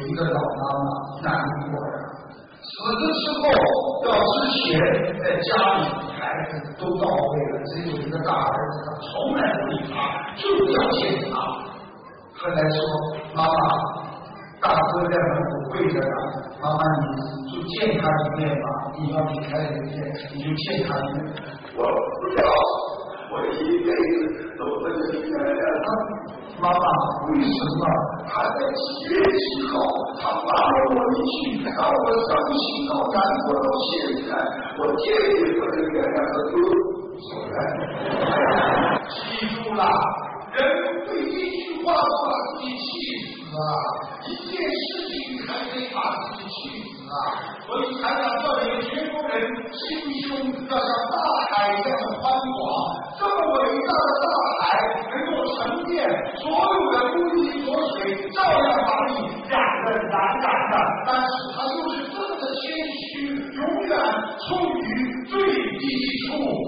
一个老妈妈难过呀，死的时候要之前在家里孩子都到位了，只有一个大儿子，他从来不理他，就是要见他。后来说妈妈，大哥在门口跪着呢，妈妈你就见他一面吧，你要离开人间，你就见他一面。我不要，我一辈子都不能原谅他。妈妈，为什么他在7月7号他骂了我一句，让我伤心到难过到现在，我坚决不能原谅他。记住了，人对一句话是把自己气死啊，一件事情还可以把自己气死啊。所以台长教给全国人心胸要像大海一样的宽广，这么伟大的大海能够沉淀所有的污泥浊水，照样把你染得蓝蓝的，但是它就是这么的谦虚，永远处于最低处。